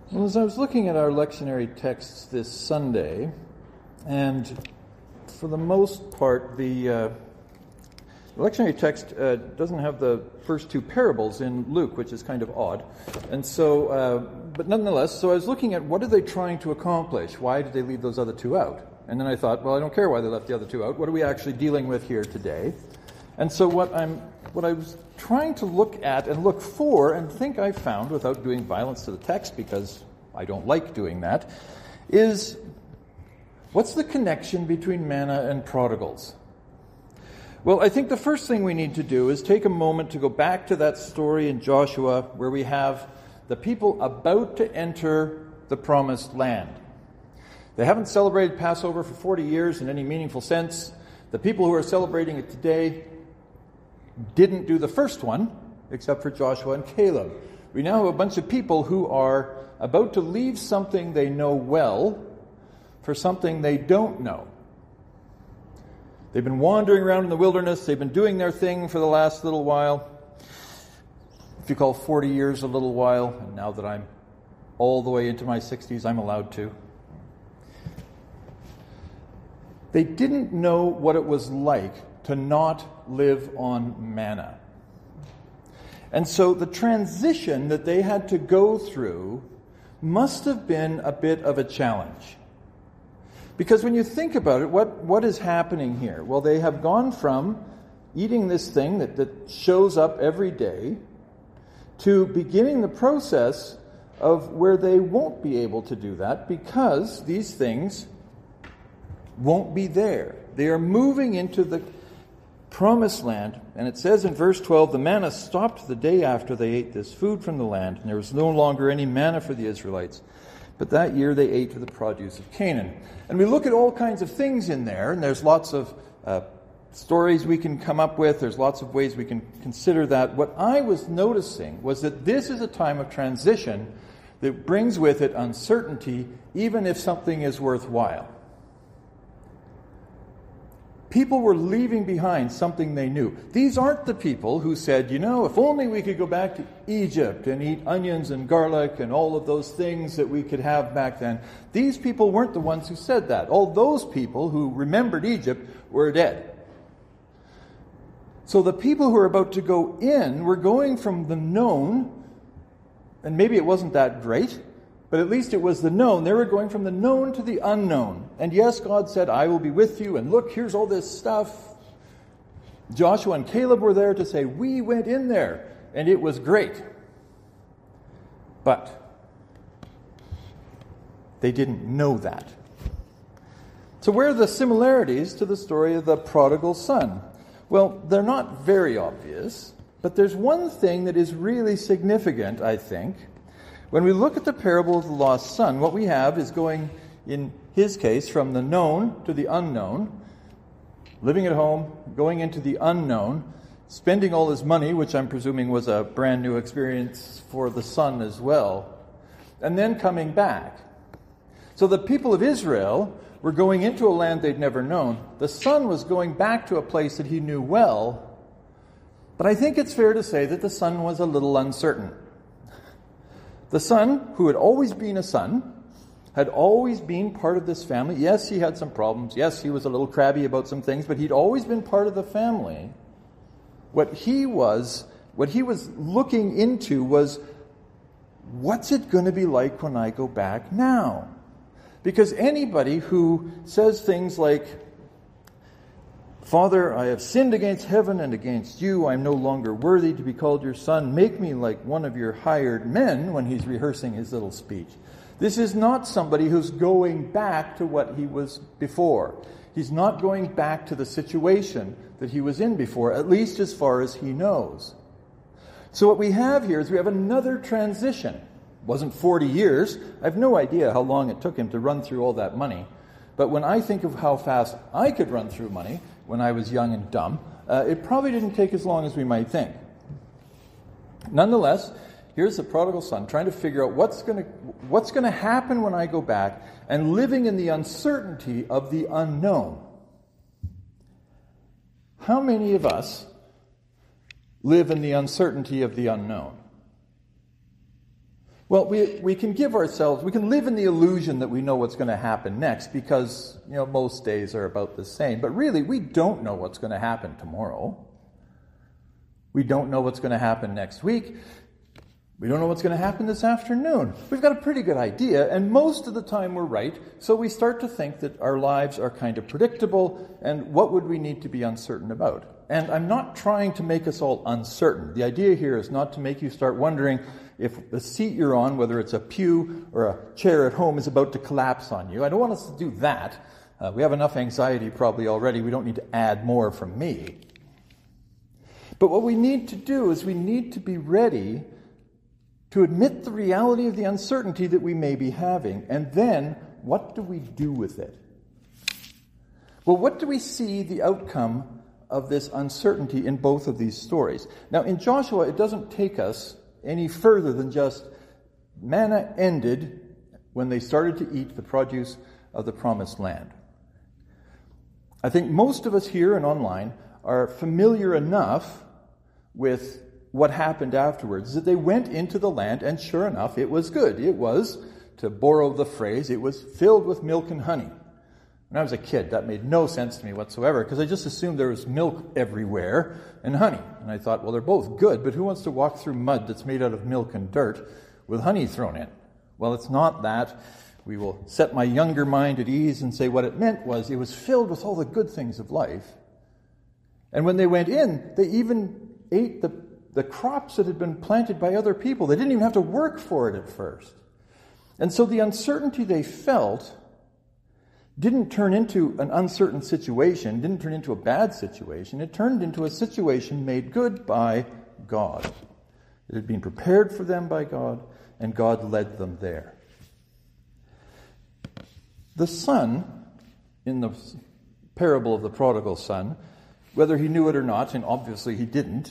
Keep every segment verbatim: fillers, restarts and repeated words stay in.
Well, as I was looking at our lectionary texts this Sunday, and for the most part, the, uh, the lectionary text uh, doesn't have the first two parables in Luke, which is kind of odd. And so, uh, but nonetheless, so I was looking at what are they trying to accomplish? Why did they leave those other two out? And then I thought, well, I don't care why they left the other two out. What are we actually dealing with here today? And so what I'm, what I was trying to look at and look for, and think I found, without doing violence to the text, because I don't like doing that, is what's the connection between manna and prodigals? Well, I think the first thing we need to do is take a moment to go back to that story in Joshua where we have the people about to enter the promised land. They haven't celebrated Passover for forty years in any meaningful sense. The people who are celebrating it today didn't do the first one, except for Joshua and Caleb. We now have a bunch of people who are about to leave something they know well for something they don't know. They've been wandering around in the wilderness. They've been doing their thing for the last little while. If you call forty years a little while, and now that I'm all the way into my sixties, I'm allowed to. They didn't know what it was like to not live on manna. And so the transition that they had to go through must have been a bit of a challenge. Because when you think about it, what, what is happening here? Well, they have gone from eating this thing that, that shows up every day to beginning the process of where they won't be able to do that because these things won't be there. They are moving into the promised land, and it says in verse twelve, the manna stopped the day after they ate this food from the land, and there was no longer any manna for the Israelites. But that year they ate of the produce of Canaan. And we look at all kinds of things in there, and there's lots of uh, stories we can come up with. There's lots of ways we can consider that. What I was noticing was that this is a time of transition that brings with it uncertainty, even if something is worthwhile. People were leaving behind something they knew. These aren't the people who said, you know, if only we could go back to Egypt and eat onions and garlic and all of those things that we could have back then. These people weren't the ones who said that. All those people who remembered Egypt were dead. So the people who are about to go in were going from the known, and maybe it wasn't that great, but at least it was the known. They were going from the known to the unknown. And yes, God said, I will be with you. And look, here's all this stuff. Joshua and Caleb were there to say, we went in there. And it was great. But they didn't know that. So where are the similarities to the story of the prodigal son? Well, they're not very obvious. But there's one thing that is really significant, I think. When we look at the parable of the lost son, what we have is going, in his case, from the known to the unknown, living at home, going into the unknown, spending all his money, which I'm presuming was a brand new experience for the son as well, and then coming back. So the people of Israel were going into a land they'd never known. The son was going back to a place that he knew well, but I think it's fair to say that the son was a little uncertain. The son, who had always been a son, had always been part of this family. Yes, he had some problems. Yes, he was a little crabby about some things, but he'd always been part of the family. What he was, what he was looking into was, what's it going to be like when I go back now? Because anybody who says things like, Father, I have sinned against heaven and against you. I am no longer worthy to be called your son. Make me like one of your hired men, when he's rehearsing his little speech. This is not somebody who's going back to what he was before. He's not going back to the situation that he was in before, at least as far as he knows. So what we have here is we have another transition. It wasn't forty years. I have no idea how long it took him to run through all that money. But when I think of how fast I could run through money when I was young and dumb, uh, it probably didn't take as long as we might think. Nonetheless, here's the prodigal son trying to figure out what's going to what's going to happen when I go back, and living in the uncertainty of the unknown. How many of us live in the uncertainty of the unknown? Well, we we can give ourselves, we can live in the illusion that we know what's going to happen next because, you know, most days are about the same. But really, we don't know what's going to happen tomorrow. We don't know what's going to happen next week. We don't know what's going to happen this afternoon. We've got a pretty good idea, and most of the time we're right, so we start to think that our lives are kind of predictable, and what would we need to be uncertain about? And I'm not trying to make us all uncertain. The idea here is not to make you start wondering if the seat you're on, whether it's a pew or a chair at home, is about to collapse on you. I don't want us to do that. Uh, we have enough anxiety probably already. We don't need to add more from me. But what we need to do is we need to be ready to admit the reality of the uncertainty that we may be having. And then, what do we do with it? Well, what do we see the outcome of this uncertainty in both of these stories? Now, in Joshua, it doesn't take us any further than just manna ended when they started to eat the produce of the promised land. I think most of us here and online are familiar enough with what happened afterwards, that they went into the land, and sure enough, it was good. It was, to borrow the phrase, it was filled with milk and honey. When I was a kid, that made no sense to me whatsoever, because I just assumed there was milk everywhere and honey. And I thought, well, they're both good, but who wants to walk through mud that's made out of milk and dirt with honey thrown in? Well, it's not that. We will set my younger mind at ease and say what it meant was it was filled with all the good things of life. And when they went in, they even ate the the crops that had been planted by other people. They didn't even have to work for it at first. And so the uncertainty they felt didn't turn into an uncertain situation, didn't turn into a bad situation. It turned into a situation made good by God. It had been prepared for them by God, and God led them there. The son, in the parable of the prodigal son, whether he knew it or not, and obviously he didn't,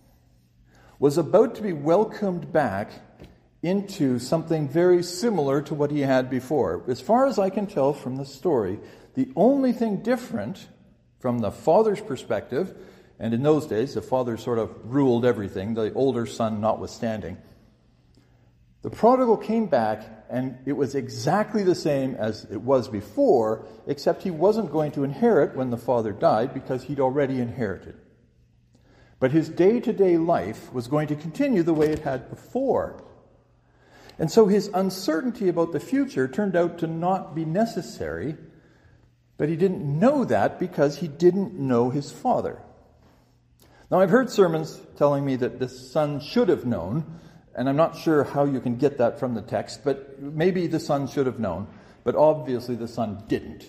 was about to be welcomed back into something very similar to what he had before. As far as I can tell from the story, the only thing different from the father's perspective, and in those days the father sort of ruled everything, the older son notwithstanding, the prodigal came back and it was exactly the same as it was before, except he wasn't going to inherit when the father died because he'd already inherited. But his day-to-day life was going to continue the way it had before. And so his uncertainty about the future turned out to not be necessary, but he didn't know that because he didn't know his father. Now, I've heard sermons telling me that the son should have known, and I'm not sure how you can get that from the text, but maybe the son should have known, but obviously the son didn't.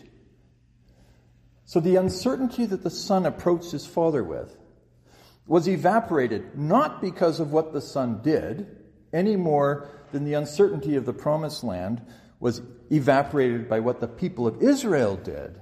So the uncertainty that the son approached his father with was evaporated, not because of what the son did, any more than the uncertainty of the promised land was evaporated by what the people of Israel did.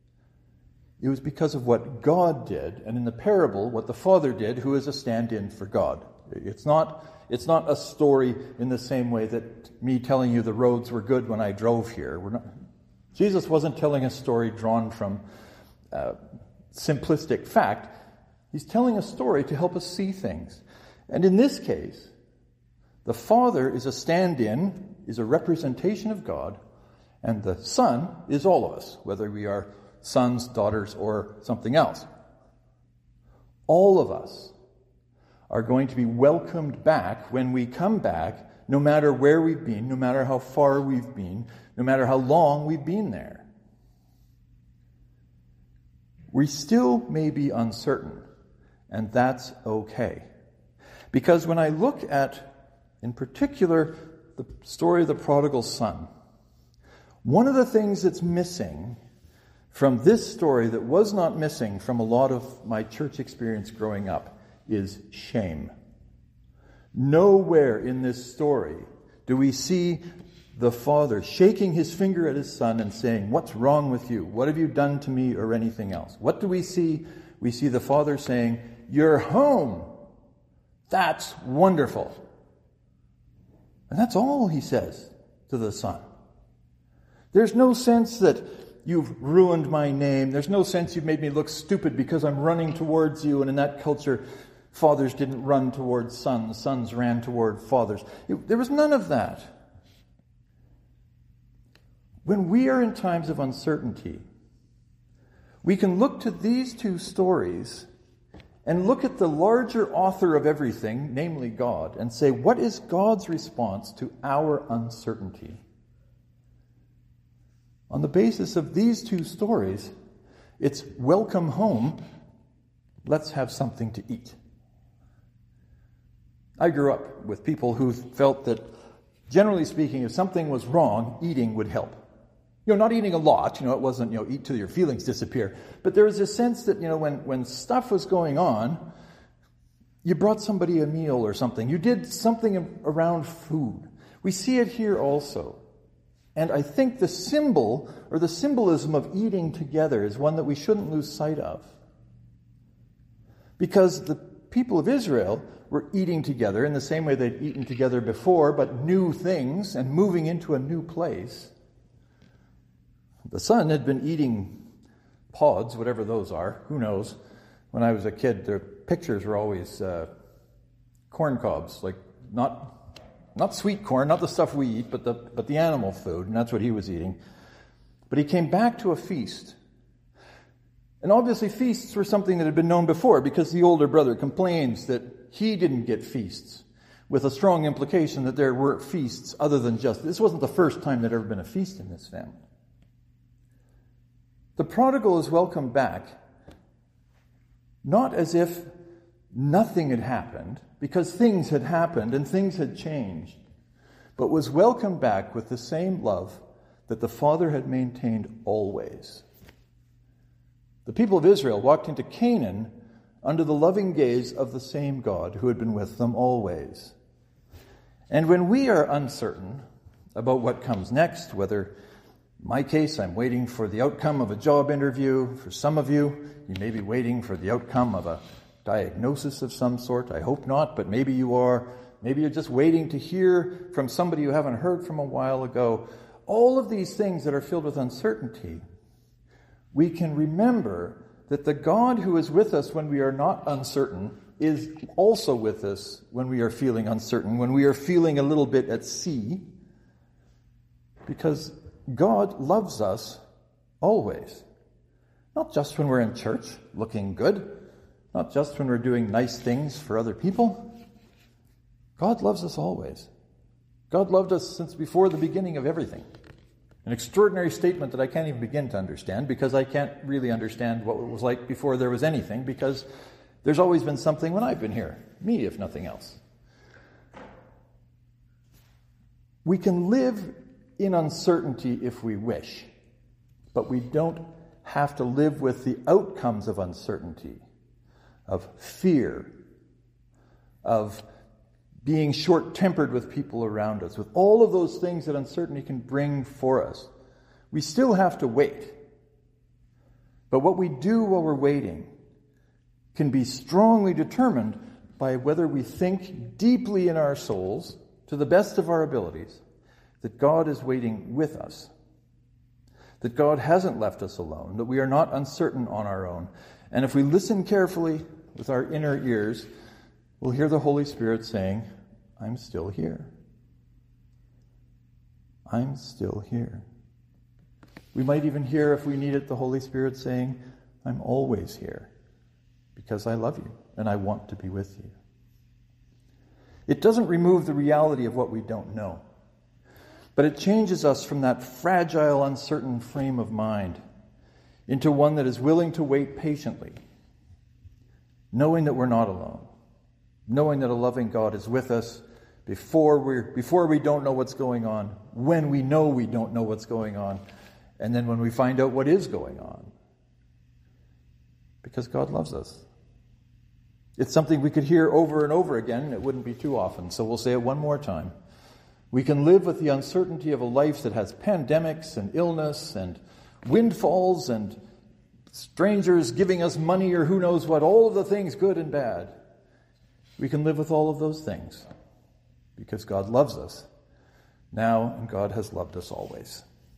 It was because of what God did, and in the parable, what the Father did, who is a stand-in for God. It's not, it's not a story in the same way that me telling you the roads were good when I drove here. We're not, Jesus wasn't telling a story drawn from uh, simplistic fact. He's telling a story to help us see things. And in this case, the Father is a stand-in, is a representation of God, and the Son is all of us, whether we are sons, daughters, or something else. All of us are going to be welcomed back when we come back, no matter where we've been, no matter how far we've been, no matter how long we've been there. We still may be uncertain, and that's okay. Because when I look at, in particular, the story of the prodigal son, one of the things that's missing from this story that was not missing from a lot of my church experience growing up is shame. Nowhere in this story do we see the father shaking his finger at his son and saying, "What's wrong with you? What have you done to me?" or anything else. What do we see? We see the father saying, "You're home. That's wonderful." And that's all he says to the son. There's no sense that you've ruined my name. There's no sense you've made me look stupid because I'm running towards you. And in that culture, Fathers didn't run toward sons. Sons ran toward fathers. It, there was none of that. When we are in times of uncertainty, we can look to these two stories and look at the larger author of everything, namely God, and say, what is God's response to our uncertainty? On the basis of these two stories, it's welcome home, let's have something to eat. I grew up with people who felt that, generally speaking, if something was wrong, eating would help. You know, not eating a lot, you know, it wasn't, you know, eat till your feelings disappear. But there was a sense that, you know, when, when stuff was going on, you brought somebody a meal or something. You did something around food. We see it here also. And I think the symbol, or the symbolism of eating together is one that we shouldn't lose sight of. Because the people of Israel were eating together in the same way they'd eaten together before, but new things and moving into a new place. The son had been eating pods, whatever those are, who knows. When I was a kid, their pictures were always uh, corn cobs, like not not sweet corn, not the stuff we eat, but the but the animal food, and that's what he was eating. But he came back to a feast. And obviously feasts were something that had been known before, because the older brother complains that he didn't get feasts, with a strong implication that there were feasts other than just... This wasn't the first time there'd ever been a feast in this family. The prodigal is welcomed back, not as if nothing had happened, because things had happened and things had changed, but was welcomed back with the same love that the Father had maintained always. The people of Israel walked into Canaan under the loving gaze of the same God who had been with them always. And when we are uncertain about what comes next, whether, in my case, I'm waiting for the outcome of a job interview. For some of you, you may be waiting for the outcome of a diagnosis of some sort. I hope not, but maybe you are. Maybe you're just waiting to hear from somebody you haven't heard from a while ago. All of these things that are filled with uncertainty, we can remember that the God who is with us when we are not uncertain is also with us when we are feeling uncertain, when we are feeling a little bit at sea, because God loves us always. Not just when we're in church looking good, not just when we're doing nice things for other people. God loves us always. God loved us since before the beginning of everything. An extraordinary statement that I can't even begin to understand, because I can't really understand what it was like before there was anything, because there's always been something when I've been here. Me, if nothing else. We can live in uncertainty if we wish, but we don't have to live with the outcomes of uncertainty, of fear, of being short-tempered with people around us, with all of those things that uncertainty can bring for us. We still have to wait. But what we do while we're waiting can be strongly determined by whether we think deeply in our souls, to the best of our abilities, that God is waiting with us, that God hasn't left us alone, that we are not uncertain on our own. And if we listen carefully with our inner ears, we'll hear the Holy Spirit saying, I'm still here. I'm still here. We might even hear, if we need it, the Holy Spirit saying, I'm always here because I love you and I want to be with you. It doesn't remove the reality of what we don't know, but it changes us from that fragile, uncertain frame of mind into one that is willing to wait patiently, knowing that we're not alone, knowing that a loving God is with us before we before we don't know what's going on, when we know we don't know what's going on, and then when we find out what is going on. Because God loves us. It's something we could hear over and over again, and it wouldn't be too often, so we'll say it one more time. We can live with the uncertainty of a life that has pandemics and illness and windfalls and strangers giving us money or who knows what, all of the things good and bad. We can live with all of those things because God loves us now and God has loved us always.